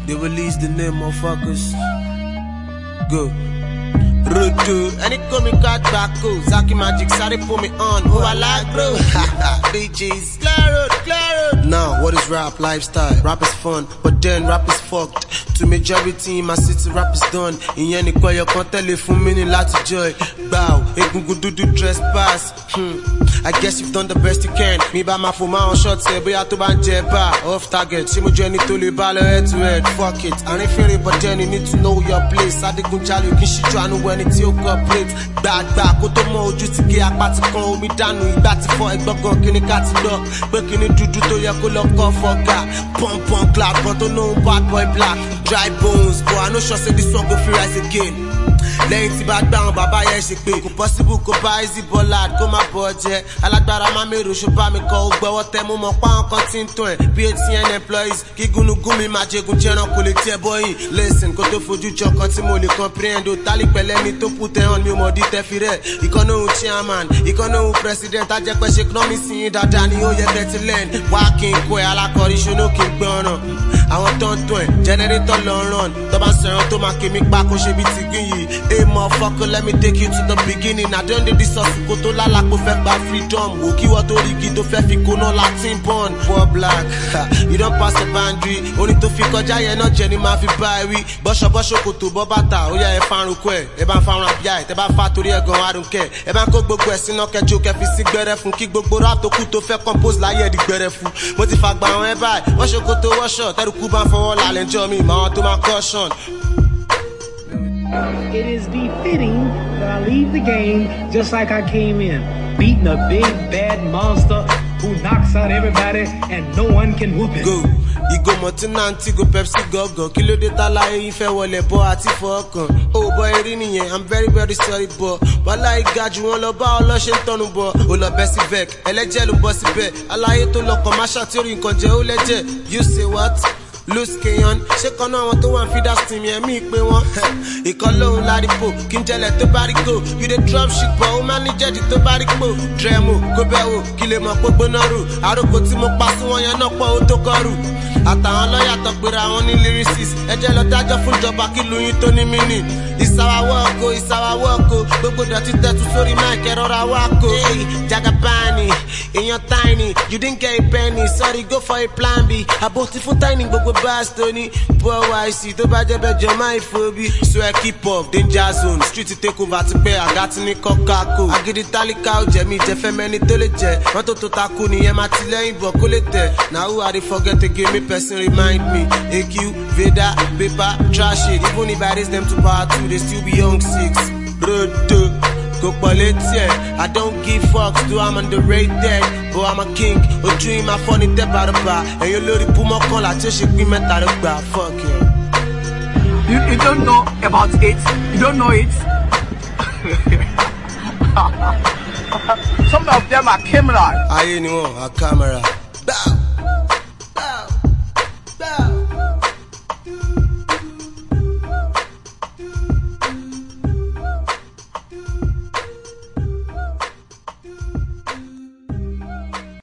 They release the name, motherfuckers. Go. Rudu, and it call me cat back, Zaki Magic, sorry put me on. Who I like, bro? BG's. Claro. Now, what is rap? Lifestyle. Rap is fun, but then rap is fucked. To majority in my city, rap is done. In any call your content, for me, lots of joy. Bow, do trespass. I guess you've done the best you can. Me by my phone, my own shot, say, but I to ban jeba. Off target, she mo journey to the ball head to head. Fuck it. I ain't feeling, but then you need to know your place. I didn't tell you, she trying to win it, you cooperate. Back, go to more, you to get a party, call me down, we batty for a bug, can you cut it up? But can you do to your color, go for God? Pump, clap, but don't know bad boy black. Dry bones, boy, I know sure say this song go free rise again. Lẹ́yìn tí bá gbáhùn bàbá yẹn ṣe pé kò possible kò bá easy ballad kó má bọ̀ jẹ́ alágbára má mèrò ṣùgbọ́n mi kọ́ ó gbọ́wọ́ tẹ mú mọ́ páwọn kan tí ń tún ẹ̀ bí ATN employees kí gúnugún mi máa jẹgun jẹran kò lè tiẹ̀ bọ́yìn listen kó tó fojú jọ kan tí mo lè comprehend o tálí pẹ̀lẹ́ ni tó kù tẹ̀ hàn mi ò mọ̀ dí tẹ́ fi rẹ̀ ìkànnì òun chairman ìkànnì òun president ajẹ́pẹ́ ṣe kọ́ mi sí yín dáadáa ni ó yẹ kẹ́ ti learn wá kí n kó ẹ alákọ̀ọ́rí ṣonú kí n gbé ọ̀ràn àwọn tó ń tún ẹ̀ generator lọ run tó bá sọ̀rọ̀ tó máa kémi pa kó ṣe bí ti gbìn yìí hey motherfucker let me take you to the beginning I don't do this ọ̀sùnkò tó lálàpọ̀ fẹ́ gba freedom wò kí wọ́n tó rí igi tó fẹ́ fi kóná latin born poor black you don't pass the boundary oní tó fi kọjá yẹn náà jẹ́ ni máa fi bá ẹ wí bọ́ṣọ̀bọ́ṣọ̀ kò tó bọ́ bàtà ó yẹ ẹ farun kọ ẹ bá ń farun àbíyá ẹ tẹ bá fa torí ẹ gan arun kẹ ẹ bá ń kó gbogbo ẹ sínú kẹjọ kẹfì sí gbẹrẹ fún kí gbogbo rap tó kù tó fẹ́ compose láyé ẹ̀dí gbẹrẹ fún mo ti fàgbà àwọn ẹ báyìí wọ́n ṣòkòtò wọ́ṣọ̀ tẹ́rù kú bá ń fọwọ́ lálẹ́ jọ mi ìmọ̀ àwọn tó máa caution. It is befitting that I leave the game just like I came in, beating a big bad monster who knocks out everybody and no one can whoop it. Go, Igo Motinanti, go Pepsi go, Kilo de Tala, Ife Wole, Bo Ati Fokon. Oh boy, Rini, I'm very sorry, boy. Wala I got you on the bar, Washington, boy. Ola Bessie Beck, Elejelu Bossy Beck. Alaye to look on my shatury in Conje Oleje. You say what? Loose Keyon, shake on one to one feed us team, yeah, me, me one. He call low Ladipo, Kintele to Barico. You the drop shit, but oh man, you to Barico. Dremo, Gobeo, Kilema, Pobonaru. I don't go to my pass one, you're not going to Karu. Àtàwọn lọ́yà tó pera wọn ní lyricist ẹjẹ́ lọ dájọ́ fún ìjọba kí lóyún tó ní mínì ìsàwáwọ́ọ̀kọ́ gbogbo dọ̀tí tẹ́tù sórí máìkì ẹ̀rọra wákò Jagabani èèyàn tiny you didn't get a penny sorry go for a plan B àbòtí fún tiny gbogbo bars tó ní poor wise tó bá jẹ́ bẹ́jọ máa ìfòbí so ẹ keep up danger zone street take over ti pẹ́ àga tí ní kọ́kákò agídí tálíkà ó jẹ́ mi ìjẹ́fẹ́ mẹ́ni tó lè jẹ́ mọ́tò tó takú nìyẹn máa ti lẹ́yìn bọ̀ kó lè tẹ̀ now who I dey forget to give me person remind me AQ, Veda, paper, trash it even if I raise them to power 2 they still be young 6 Rodo, go politics I don't give fucks though I'm underrated but I'm a king a dream I funny step out of bar and you lori puma call I just shake me metal bar fuck you don't know about it you don't know it some of them are cameras I know a camera bow.